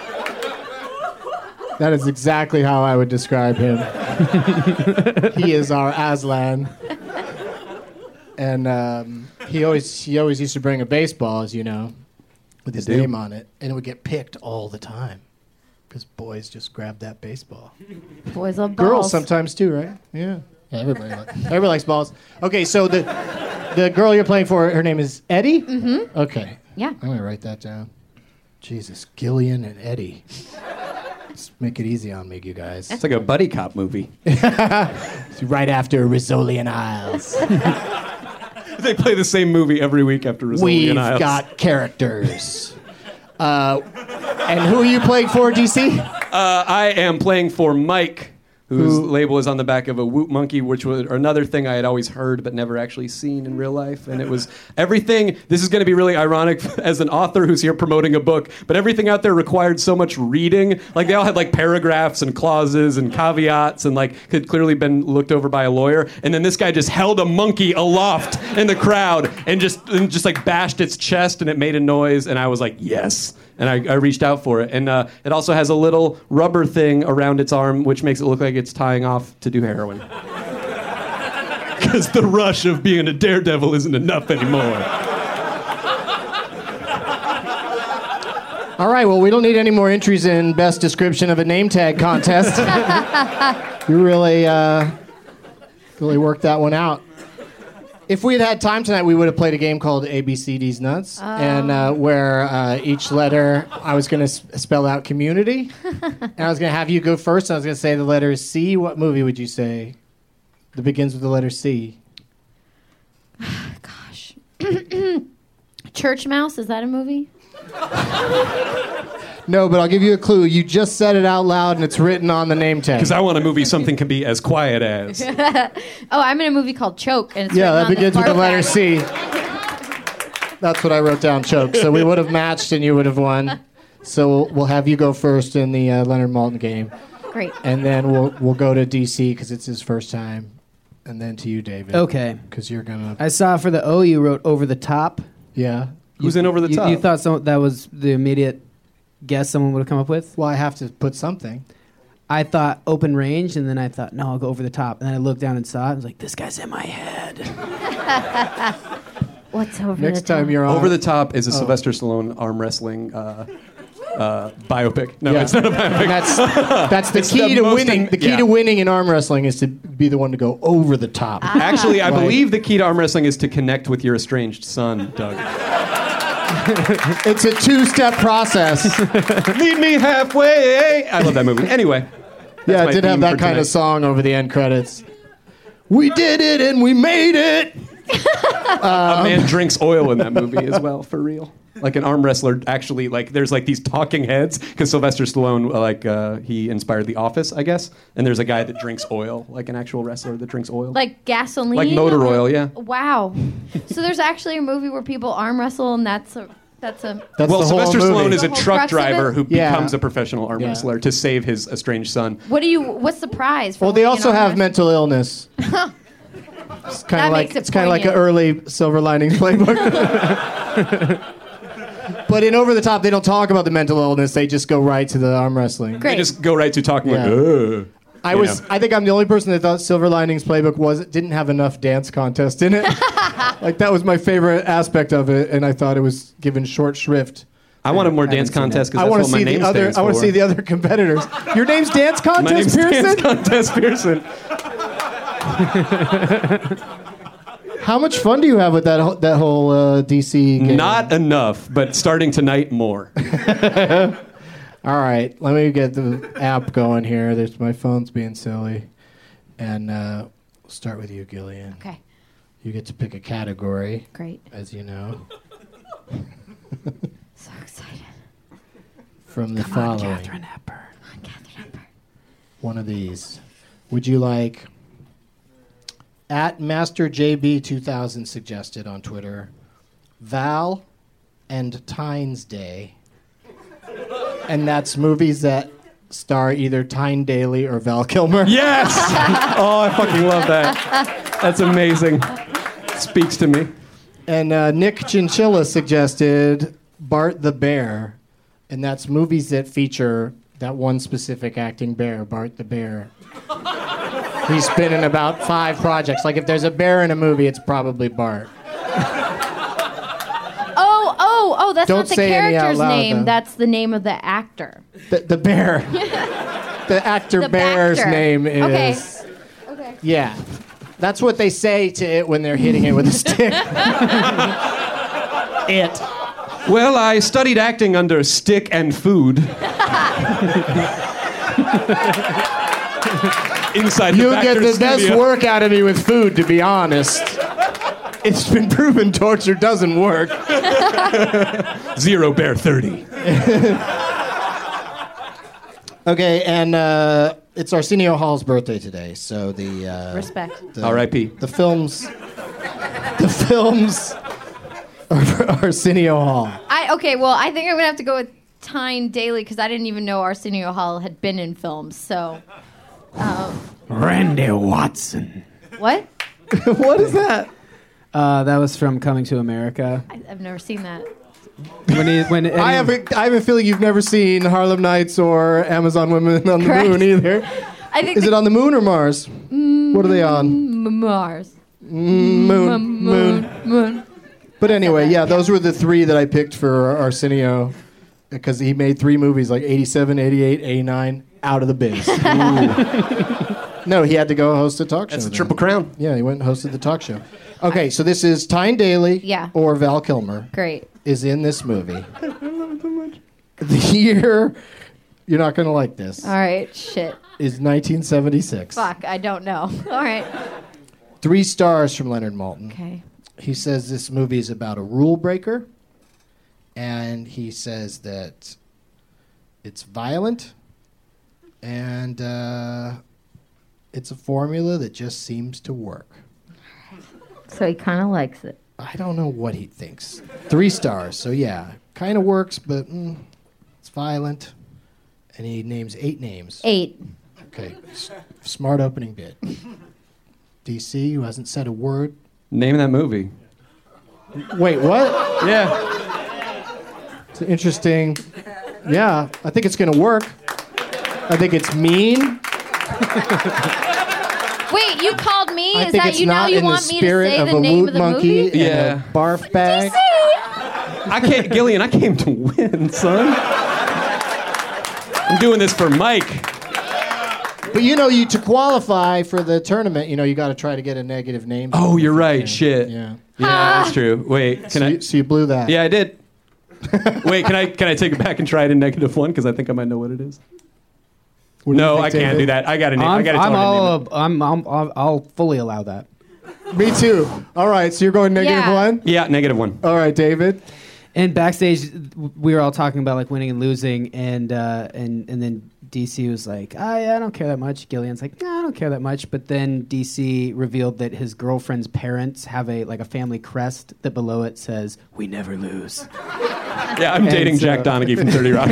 That is exactly how I would describe him. He is our Aslan, and um, he always he always used to bring a baseball, as you know, with his I do. name on it, and it would get picked all the time because boys just grab that baseball. Boys love balls. Girls sometimes too, right? Yeah. Yeah, everybody, li- everybody likes balls. Okay, so the the girl you're playing for, her name is Eddie? Mm-hmm. Okay. Yeah. I'm going to write that down. Jesus, Gillian and Eddie. Let's make it easy on me, you guys. It's like a buddy cop movie. It's right after Rizzoli and Isles. They play the same movie every week after Rizzoli We've and Isles. got characters. Uh, and who are you playing for, D C? Uh, I am playing for Mike, whose Who- label is on the back of a Woot Monkey, which was another thing I had always heard but never actually seen in real life. And it was everything. This is going to be really ironic as an author who's here promoting a book, but everything out there required so much reading. Like they all had like paragraphs and clauses and caveats and like could clearly been looked over by a lawyer. And then this guy just held a monkey aloft in the crowd and just and just like bashed its chest and it made a noise. And I was like, yes. And I, I reached out for it. And uh, it also has a little rubber thing around its arm, which makes it look like it's tying off to do heroin. Because the rush of being a daredevil isn't enough anymore. All right, well, we don't need any more entries in Best Description of a Name Tag Contest. You really, uh, really worked that one out. If we had had time tonight, we would have played a game called A B C D's Nuts, and uh, where uh, each letter, I was going to s- spell out community, and I was going to have you go first, and I was going to say the letter C. What movie would you say that begins with the letter C? Gosh. Church Mouse, is that a movie? No, but I'll give you a clue. You just said it out loud, and it's written on the name tag. Because I want a movie something can be as quiet as. Oh, I'm in a movie called Choke, and it's Yeah, that written on begins with the bar letter bag. C. That's what I wrote down, Choke. So we would have matched and you would have won. So we'll, we'll have you go first in the uh, Leonard Maltin game. Great. And then we'll we'll go to D C because it's his first time. And then to you, David. Okay. Because you're going to... I saw for the O you wrote over the top. Yeah. Who's in over the You, top? you thought some, that was the immediate guess someone would have come up with? Well, I have to put something. I thought open range, and then I thought, no, I'll go over the top. And then I looked down and saw it. I was like, this guy's in my head. What's over Next the top? time you're on... Over the Top is a Oh. Sylvester Stallone arm wrestling uh, uh, biopic. No, Yeah. it's not a biopic. And that's that's the It's key the to most winning. in- The key yeah. to winning in arm wrestling is to be the one to go over the top. Actually, I Right. believe the key to arm wrestling is to connect with your estranged son, Doug. It's a two-step process. Meet me halfway. I love that movie. Anyway. Yeah, my it did have theme that for kind tonight. of song over the end credits. We did it and we made it. A man drinks oil in that movie as well, for real. Like an arm wrestler actually, like there's like these talking heads because Sylvester Stallone, uh, like uh, he inspired The Office, I guess. And there's a guy that drinks oil, like an actual wrestler that drinks oil. Like gasoline? Like motor oil, yeah. Wow. So there's actually a movie where people arm wrestle, and that's a that's a. That's well, the whole Sylvester movie. Stallone is The a whole truck crux of driver it? who Yeah. becomes a professional arm Yeah. wrestler to save his estranged son. What do you? What's the prize? For Well, they winning also an arm have wrestle? mental illness. It's kind That of like makes it it's kind of like an poignant. early Silver Linings Playbook. But in Over the Top, they don't talk about the mental illness. They just go right to the arm wrestling. They Great. just go right to talking Yeah. like, Ugh. I You was. know. I think I'm the only person that thought Silver Linings Playbook was didn't have enough dance contest in it. Like that was my favorite aspect of it, and I thought it was given short shrift. I wanted more haven't dance seen it. contest because I that's want what to my see name the other. stands I want to for. see the other competitors. Your name's Dance My Contest name's Pearson. Dance Contest Pearson. How much fun do you have with that whole- that whole uh, D C game? Not enough, but starting tonight more. All right, let me get the app going here. There's my phone's being silly, and uh, we'll start with you, Gillian. Okay. You get to pick a category, Great. as you know, So excited. from the Come on, following. Catherine Hepburn. Come on, Catherine Hepburn. One of these. Would you like at Master J B two thousand suggested on Twitter, Val and Tynes Day, and that's movies that star either Tyne Daly or Val Kilmer. Yes! Oh, I fucking love that. That's amazing. Speaks to me. And uh, Nick Chinchilla suggested Bart the Bear, and that's movies that feature that one specific acting bear, Bart the Bear. He's been in about five projects. Like if there's a bear in a movie, it's probably Bart. Oh, oh, oh! That's Don't not the say any out character's loud, name. though. That's the name of the actor. The, the bear. The actor The bear's Bactor. name is. Okay. Okay. Yeah. That's what they say to it when they're hitting it with a stick. It. Well, I studied acting under Stick and Food. Inside You the get Bactor the best studio. work out of me with food, to be honest. It's been proven torture doesn't work. Zero Bear thirty. Okay, and uh, it's Arsenio Hall's birthday today, so the uh, Respect. the- R I P The films, the films are Arsenio Hall. I okay. Well, I think I'm gonna have to go with Tyne Daly because I didn't even know Arsenio Hall had been in films. So, um, Randy Watson. what? What is that? Uh, that was from Coming to America. I, I've never seen that. When he, when I have a, I have a feeling you've never seen Harlem Nights or Amazon Women on the Correct. Moon either. I think Is the, it on the moon or Mars? What are they on? M- Mars. Moon. M- Moon. Moon. But anyway, yeah, those were the three that I picked for Arsenio because he made three movies like eighty-seven, eighty-eight, eighty-nine out of the biz. No, he had to go host a talk show. That's a then. triple crown. Yeah, he went and hosted the talk show. Okay, so this is Tyne Daly Yeah. or Val Kilmer Great. is in this movie. The year, you're not going to like this, All right. Shit. is nineteen seventy-six. Fuck. I don't know. All right. Three stars from Leonard Maltin. Okay. He says this movie is about a rule breaker, and he says that it's violent, and uh, it's a formula that just seems to work. So he kind of likes it. I don't know what he thinks. Three stars, so yeah, kind of works, but mm, it's violent, and he names eight names. Eight. Okay, S- smart opening bid. D C, who hasn't said a word. Name of that movie. Wait, what? Yeah. It's interesting. Yeah, I think it's going to work. I think it's mean. Wait, you called me? I Is think that it's you know not you in the want me to spirit say of the a name woot of the monkey movie? and Yeah. a barf bag. I can't, Gillian, I came to win, son. I'm doing this for Mike. But you know, you to qualify for the tournament, you know, you got to try to get a negative name. Oh, you're if you right. can. Shit. Yeah. Yeah, that's true. Wait, can So I? you, so you blew that. Yeah, I did. Wait, can I can I take it back and try it in negative one? Because I think I might know what it is. What do you No, think, I can't David? do that. I got to name. I'm, I got to tell I'm her to name all. it. I'm, I'm, I'll, I'll fully allow that. Me too. All right, so you're going negative Yeah. one? Yeah, negative one. All right, David. And backstage, we were all talking about like winning and losing, and uh, and and then D C was like, "Ah, yeah, I don't care that much." Gillian's like, "Nah, I don't care that much." But then D C revealed that his girlfriend's parents have a like a family crest that below it says, "We never lose." Yeah, I'm And dating so- Jack Donaghy from thirty Rock.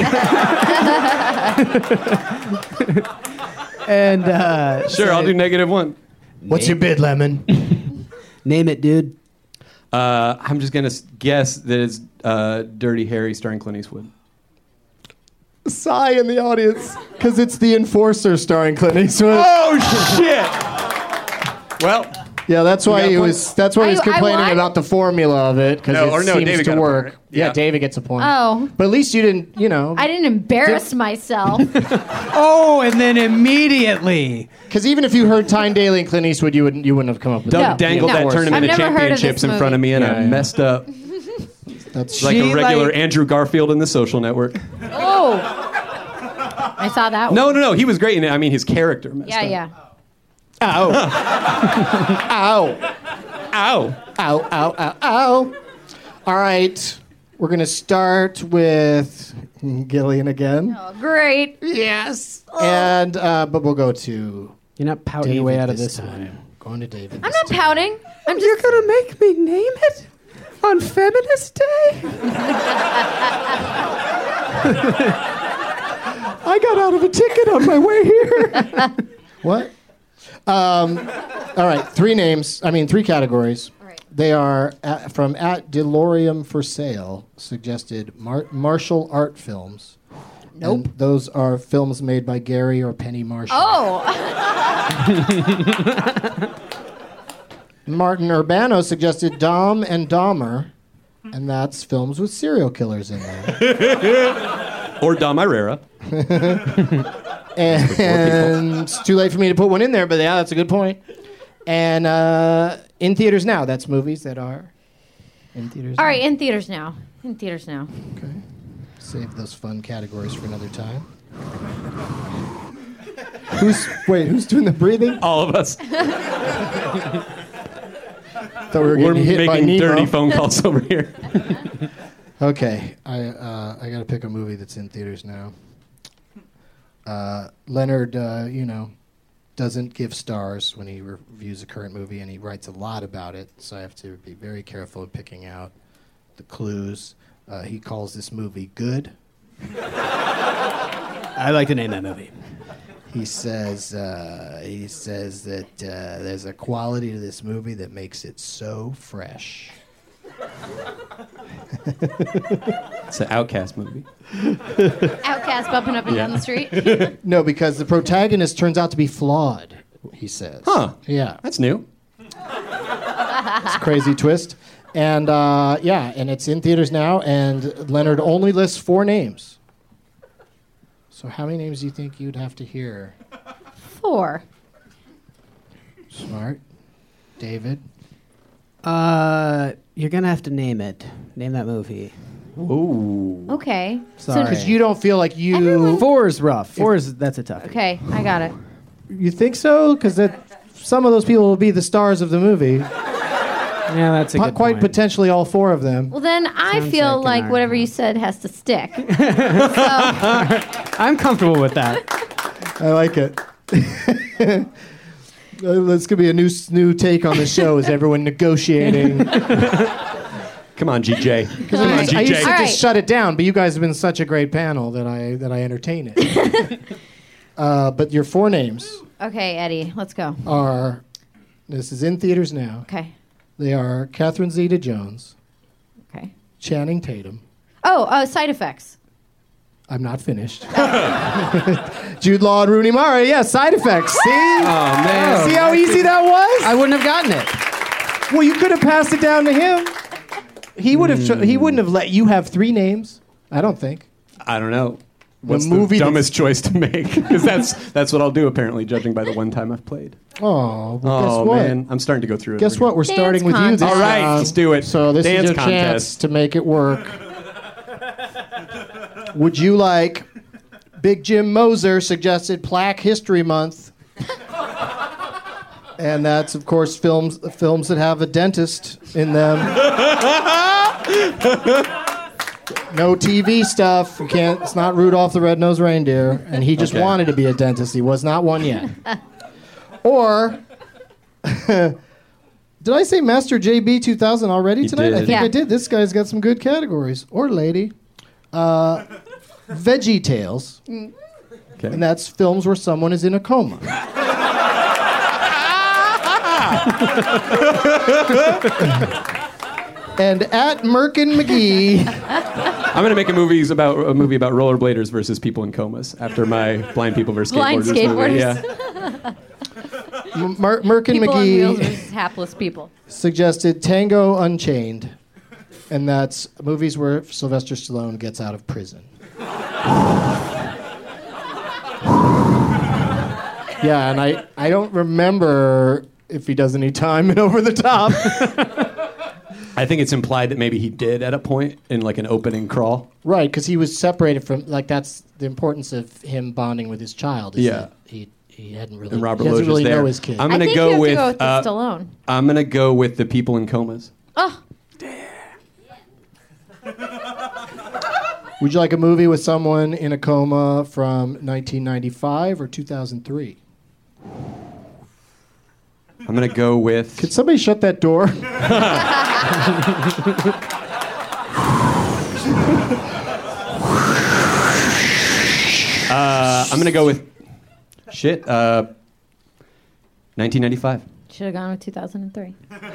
And uh, Sure, I'll do negative one. What's your bid, Lemon? Name it, dude. Uh, I'm just gonna s- guess that it's uh, Dirty Harry starring Clint Eastwood. Sigh in the audience, because it's The Enforcer starring Clint Eastwood. Oh shit! Well, Yeah, that's why got a he point? was. That's why he was I- I complaining won? about the formula of it because No, it or no, seems David to got a work. point, right? Yeah. Yeah. David gets a point. Oh. But at least you didn't. You know, I didn't embarrass myself. Oh, and then immediately. because even if you heard Tyne Daly and Clint Eastwood, you wouldn't. You wouldn't have come up with Doug No. that. dangled No. that I've tournament of never heard of this championships in front of me, and Yeah, I yeah. messed up. That's Like She, a regular like- Andrew Garfield in The Social Network. Oh. I saw that one. No, no, no. He was great in it. I mean, his character messed Yeah, up. yeah. ow, ow, Ow. ow, ow, ow, ow. All right, we're gonna start with Gillian again. Oh, great. Yes. And uh, but we'll go to You're not pouting David your way out of this this time. one. Going to David. I'm this not time. pouting. I'm You're just. gonna make me name it on Feminist Day? I got out of a ticket on my way here. What? Um, all right, three names. I mean, three categories. All right. They are at, from at DeLorean for Sale, suggested mar- martial art films. Nope. And those are films made by Gary or Penny Marshall. Oh. Martin Urbano suggested Dom and Dahmer, and that's films with serial killers in them. Or Dom Irera. And it's too late for me to put one in there, but yeah, that's a good point. And uh, in theaters now, that's movies that are in theaters. All now. right, in theaters now. In theaters now. Okay. Save those fun categories for another time. Who's wait? Who's doing the breathing? All of us. Thought we were We're getting hit by making Nemo. dirty phone calls over here. Okay, I uh, I got to pick a movie that's in theaters now. Uh, Leonard, uh, you know, doesn't give stars when he reviews a current movie, and he writes a lot about it. So I have to be very careful in picking out the clues. Uh, he calls this movie good. I like to name that movie. He says uh, he says that uh, there's a quality to this movie that makes it so fresh. It's an Outcast movie. Outcast bumping up and Yeah. down the street. No, because the protagonist turns out to be flawed. He says. Huh. Yeah. That's new. It's a crazy twist. And uh, yeah, and it's in theaters now, and Leonard only lists four names. So how many names do you think you'd have to hear? Four. Smart. David? Uh, you're gonna have to name it. Name that movie. Ooh. Okay. Sorry. Because you don't feel like you... Everyone- Four is rough. Four is that's a tough. Okay, I got it. You think so? Because that some of those people will be the stars of the movie. Yeah, that's a Po- good quite point. potentially all four of them. Well, then I Sounds feel like like, an whatever art. you said has to stick. I'm comfortable with that. I like it. Uh, This could be a new new take on the show. Is everyone negotiating? Come on, G J. Come on, right. I G used J. to All right. just shut it down, but you guys have been such a great panel that I that I entertain it. uh, but your four names Okay, Eddie, let's go. are. This is in theaters now. Okay. They are Catherine Zeta-Jones, Okay. Channing Tatum. Oh, uh, side effects. I'm not finished. Jude Law and Rooney Mara. Yeah, side effects. See? Oh, man. See how easy that was? I wouldn't have gotten it. Well, you could have passed it down to him. He would have. Cho- he wouldn't have let you have three names. I don't think. I don't know. What's the, movie dumbest choice to make? Because that's that's what I'll do, apparently, judging by the one time I've played. Oh, well, Oh, guess what? man. I'm starting to go through it. Guess over what? We're Dance starting with you this contest. All right, round. let's do it. So this Dance is your chance contest. to make it work. Would you like Big Jim Moser suggested Plaque History Month? And that's, of course, films films that have a dentist in them. No T V stuff. You can't. It's not Rudolph the Red-Nosed Reindeer. And he just Okay. wanted to be a dentist. He was not one yet. Or, did I say Master J B two thousand already You tonight? did. I think Yeah. I did. This guy's got some good categories. Or lady. Uh, Veggie Tales. Okay. And that's films where someone is in a coma. And at Merkin McGee. I'm gonna make a movies about a movie about rollerbladers versus people in comas after my blind people versus Blind skateboarders movie. skateboarders. Yeah. Mer- Merkin People on wheels McGee versus hapless people. suggested Tango Unchained, and that's movies where Sylvester Stallone gets out of prison. Yeah, and I, I don't remember if he does any time in Over the Top. I think it's implied that maybe he did at a point in like an opening crawl. Right, because he was separated from, like, that's the importance of him bonding with his child. Is Yeah. that he he hadn't really, And Robert he doesn't Loggia's really there. know his kid. I'm I gonna think go you have with. to go with the uh, Stallone. I'm gonna go with the people in comas. Oh, Would you like a movie with someone in a coma from nineteen ninety-five or two thousand three? I'm gonna go with. Could somebody shut that door? Uh, I'm gonna go with. Shit. Uh, nineteen ninety-five. should have gone with two thousand three.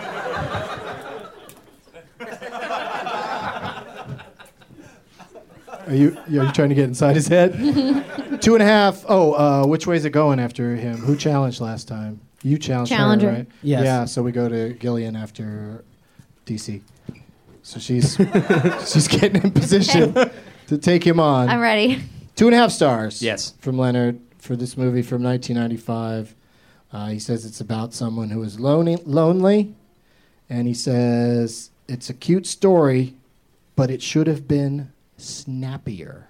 Are you are you trying to get inside his head? Two and a half. Oh, uh, which way is it going after him? Who challenged last time? You challenged Challenger. her, right? Yes. Yeah. So we go to Gillian after D C. So she's she's getting in position to take him on. I'm ready. Two and a half stars. Yes. From Leonard for this movie from nineteen ninety-five. Uh, he says it's about someone who is lonely, lonely, and he says it's a cute story, but it should have been snappier.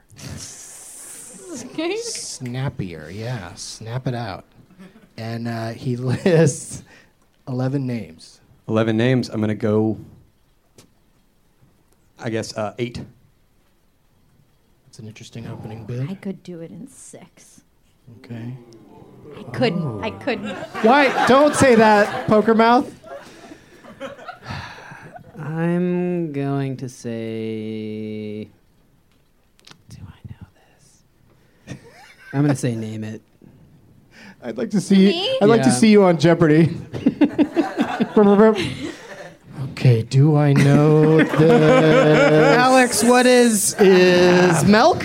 Snappier, yeah. Snap it out. And uh, he lists eleven names. Eleven names. I'm gonna go. I guess uh, eight. It's an interesting opening I bid. could do it in six. Okay. I couldn't. I couldn't. Why? Don't say that, Poker Mouth. I'm going to say. Do I know this? I'm going to say name it. I'd like to see. Me? I'd like to Yeah. see you on Jeopardy. Okay. Do I know this? Alex, what is. Is milk?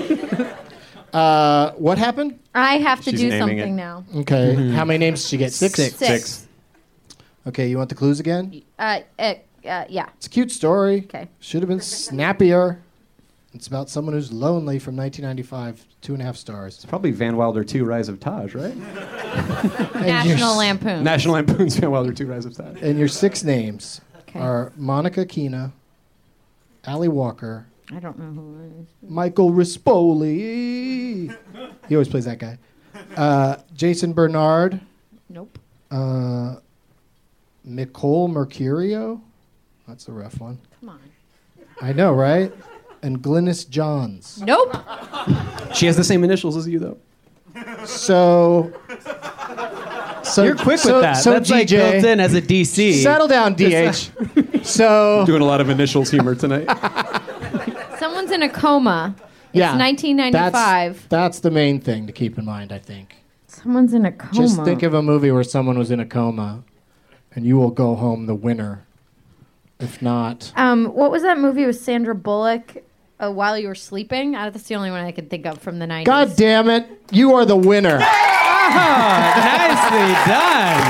Uh, what happened? I have to She's do naming something it. now. Okay. How many names did you get? Six. Six. Six. Okay. You want the clues again? Uh, uh, uh, yeah. It's a cute story. Okay. Should have been snappier. It's about someone who's lonely from nineteen ninety-five. Two and a half stars. It's probably Van Wilder two: Rise of Taj, right? And National your, Lampoon. National Lampoon's Van Wilder two: Rise of Taj. And your six names Okay. are Monica Keena, Ali Walker, I don't know who it is. Michael Rispoli. He always plays that guy. Uh, Jason Bernard, Nope. uh, Nicole Mercurio. That's a rough one. Come on. I know, right? And Glynis Johns. Nope. She has the same initials as you, though. So, so You're quick so, with that. So That's G like J, built in as a D C. settle down, D H. So, Doing a lot of initials humor tonight. Someone's in a coma. It's yeah, nineteen ninety-five. That's, that's the main thing to keep in mind, I think. Someone's in a coma. Just think of a movie where someone was in a coma, and you will go home the winner. If not, Um, what was that movie with Sandra Bullock? Uh, While You Were Sleeping? Uh, that's the only one I can think of from the nineties. God damn it, you are the winner. Nicely done.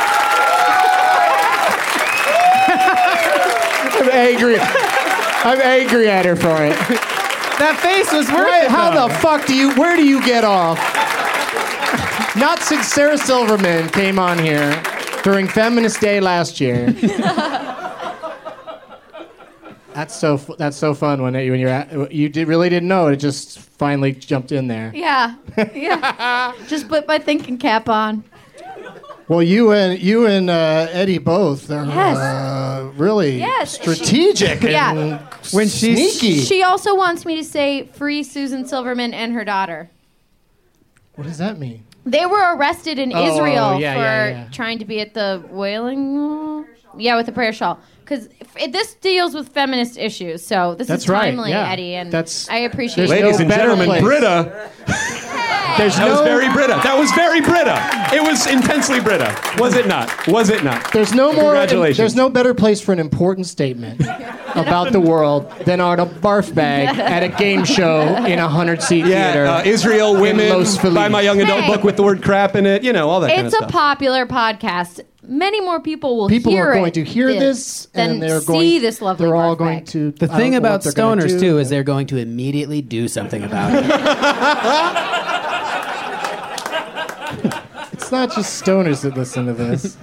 I'm angry. I'm angry at her for it. That face was worth Right, it. how though. the fuck do you? Where do you get off? Not since Sarah Silverman came on here during Feminist Day last year. That's so fu- that's so fun when it, when you're at, you did, really didn't know it. It just finally jumped in there. Yeah. Yeah. Just put my thinking cap on. Well, you and you and uh, Eddie both are Yes. uh, really Yes, strategic she- yeah. and When she's- sneaky. She also wants me to say free Susan Silverman and her daughter. What does that mean? They were arrested in Oh, Israel yeah, for yeah, yeah. trying to be at the whaling. Yeah, with the prayer shawl. Because this deals with feminist issues, so this That's is right, timely, yeah. Eddie, and That's- I appreciate There's it. Ladies no and better gentlemen, place. Britta. There's That was no, very Britta. That was very Britta. It was intensely Britta. Was it not? Was it not? There's no more. Congratulations. There's no better place for an important statement about the world than on a barf bag at a game show in a hundred seat theater. Yeah, uh, Israel, in women, Los Feliz. buy my young adult Hey. book with the word crap in it, you know, all that kind of It's a stuff. popular podcast. Many more people will People hear are going it to hear this, than and they're see going. this lovely They're all barf going bag. to. The I thing don't know about what they're gonna stoners do, too is but- they're going to immediately do something about it. It's not just stoners that listen to this.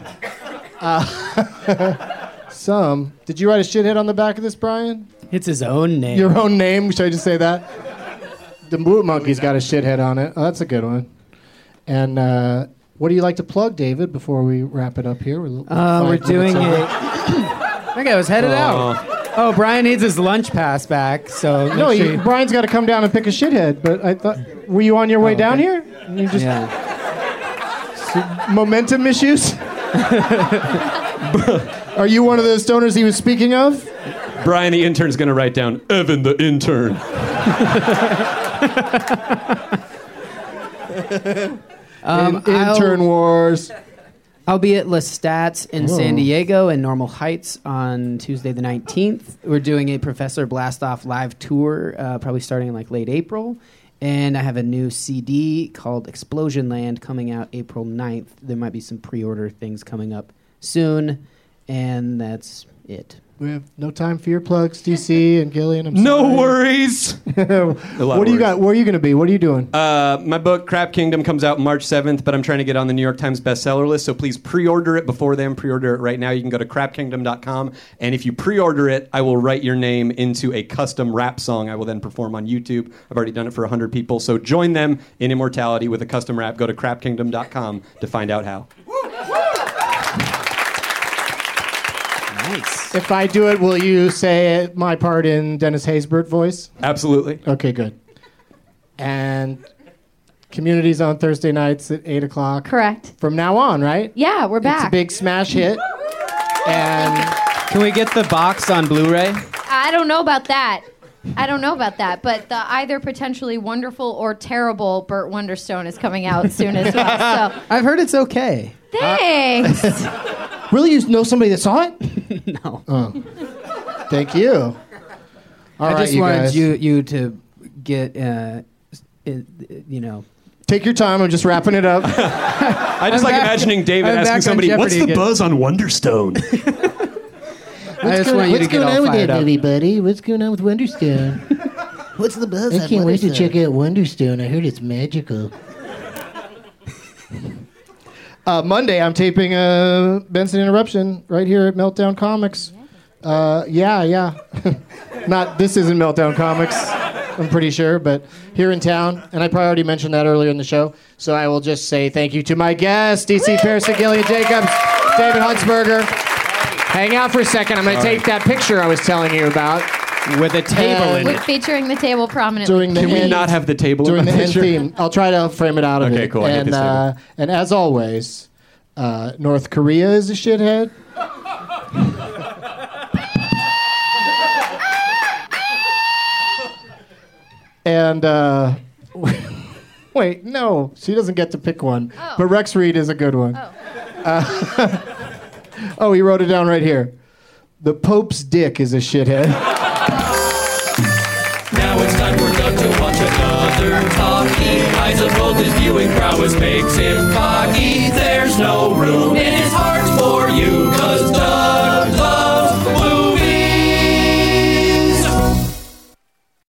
Uh, some. Did you write a shithead on the back of this, Brian? It's his own name. Your own name? Should I just say that? The Boot Monkey's got a shithead on it. Oh, that's a good one. And uh, what do you like to plug, David, before we wrap it up here? We're, Uh, we're five doing minutes it. in. Okay, I was headed out. Oh, Brian needs his lunch pass back, so No, make sure you, you- Brian's got to come down and pick a shithead. But I thought, were you on your way Oh, down okay. here? And you just yeah. momentum issues. Are you one of the stoners he was speaking of? Brian, the intern's going to write down Evan, the intern. Um, In- intern I'll, wars. I'll be at Lestat's in Whoa. San Diego and Normal Heights on Tuesday the nineteenth. We're doing a Professor Blastoff live tour, uh, probably starting in like late April. And I have a new C D called Explosion Land coming out April ninth. There might be some pre-order things coming up soon. And that's it. We have no time for your plugs, D C and Gillian. I'm No sorry. worries. What do you got? Where are you going to be? What are you doing? Uh, my book, Crap Kingdom, comes out March seventh, but I'm trying to get on the New York Times bestseller list, so please pre-order it before then. Pre-order it right now. You can go to crap kingdom dot com, and if you pre-order it, I will write your name into a custom rap song I will then perform on YouTube. I've already done it for one hundred people, so join them in immortality with a custom rap. Go to crap kingdom dot com to find out how. Nice. If I do it, will you say my part in Dennis Haysbert voice? Absolutely. Okay, good. And Community's on Thursday nights at eight o'clock. Correct. From now on, right? Yeah, we're back. It's a big smash hit. And Can we get the box on Blu-ray? I don't know about that. I don't know about that, but the either potentially wonderful or terrible Burt Wonderstone is coming out soon as well. So I've heard it's okay. thanks. really, you know somebody that saw it? No. Oh. Thank you. All I right, just you wanted guys. you you to get uh, it, you know. Take your time. I'm just wrapping it up. I just I'm like back- imagining David I'm back asking on somebody, Jeopardy what's the again." buzz on Wonderstone? I just want you to get all fired up. buddy? What's going on with Wonderstone? What's the buzz? I can't wait to check out Wonderstone. I heard it's magical. uh, Monday, I'm taping a Benson Interruption right here at Meltdown Comics. Uh, yeah, yeah. Not this isn't Meltdown Comics, I'm pretty sure, but here in town. And I probably already mentioned that earlier in the show. So I will just say thank you to my guests, D C Pearson, Gillian Jacobs, David Huntsberger. Hang out for a second. I'm going to tape that picture I was telling you about. With a table Uh, in With it. featuring the table prominently. During the Can we end- not have the table during in the the end picture? theme. I'll try to frame it out of Okay, it. cool. I hate And this uh, and as always, uh, North Korea is a shithead. and uh, wait, no, she doesn't get to pick one. Oh. But Rex Reed is a good one. Oh. Uh, oh, he wrote it down right here. The Pope's dick is a shithead. Now it's time for Doug to watch another talkie. Eyes of both his viewing prowess makes him cocky. There's no room in his heart for you, cause Doug